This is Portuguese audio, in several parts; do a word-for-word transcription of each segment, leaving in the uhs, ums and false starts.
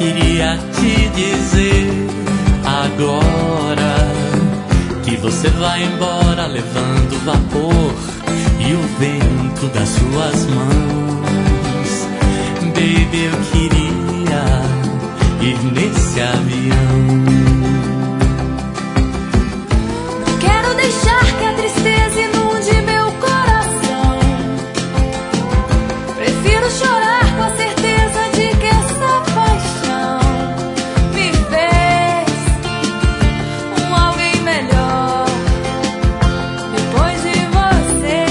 queria te dizer agora que você vai embora levando o vapor e o vento das suas mãos. Baby, eu queria ir nesse avião. Não quero deixar que a tristeza inunde meu coração. Prefiro chorar com a certeza de que essa paixão me fez um alguém melhor depois de você.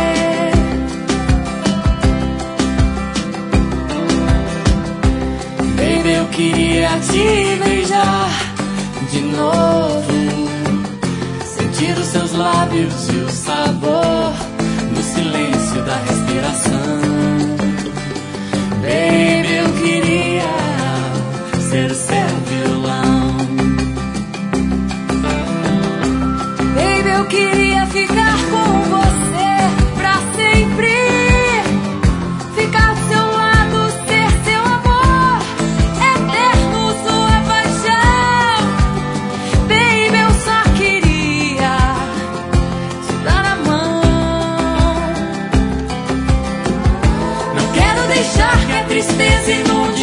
Baby, eu queria te beijar de novo, sentir os seus lábios e o sabor no silêncio da respiração. Baby, eu queria ser o seu violão. Baby, eu queria ficar com você pra sempre. Ficar do seu lado, ser seu amor eterno, sua paixão. Baby, eu só queria te dar a mão. Não quero deixar que a tristeza inunde